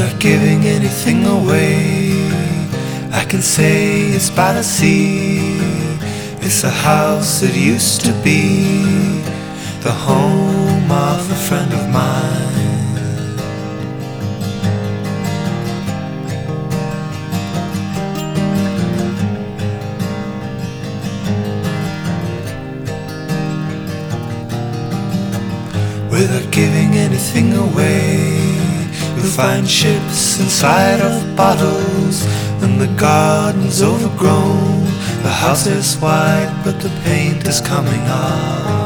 Without giving anything away, I can say it's by the sea. It's a house that used to be the home of a friend of mine. Without giving anything away, you'll find ships inside of bottles, and the garden's overgrown. The house is white, but the paint is coming off.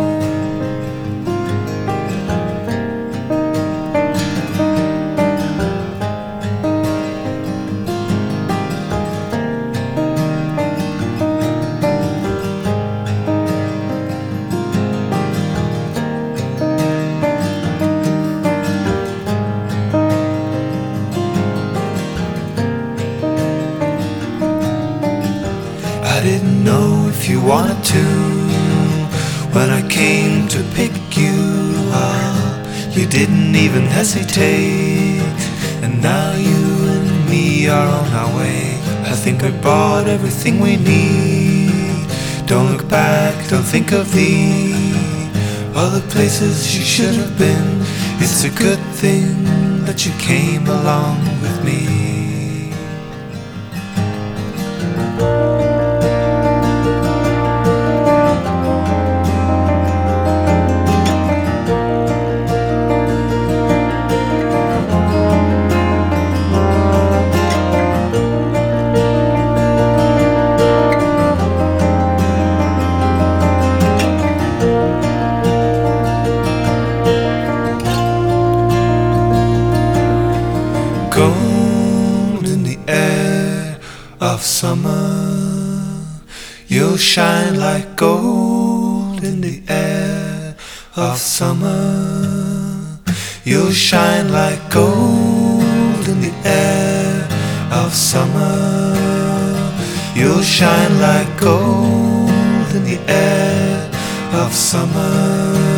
I didn't know if you wanted to when I came to pick you up. You didn't even hesitate, and now you and me are on our way. I think I bought everything we need. Don't look back, don't think of the other places you should have been. It's a good thing that you came along with me. Gold in the air of summer, you'll shine like gold in the air of summer. You'll shine like gold in the air of summer. You'll shine like gold in the air of summer.